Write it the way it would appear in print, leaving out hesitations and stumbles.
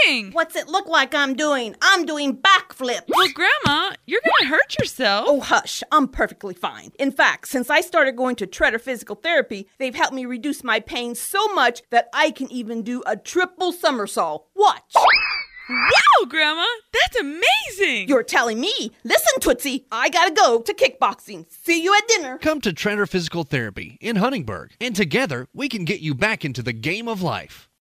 doing? What's it look like I'm doing? I'm doing backflips. Well, Grandma, you're gonna hurt yourself. Oh, hush. I'm perfectly fine. In fact, since I started going to Treader Physical Therapy, they've helped me reduce my pain so much that I can even do a triple somersault. Watch. Wow, Grandma, that's amazing. You're telling me. Listen, Tootsie, I gotta go to kickboxing. See you at dinner. Come to Treader Physical Therapy in Huntingburg, and together we can get you back into the game of life.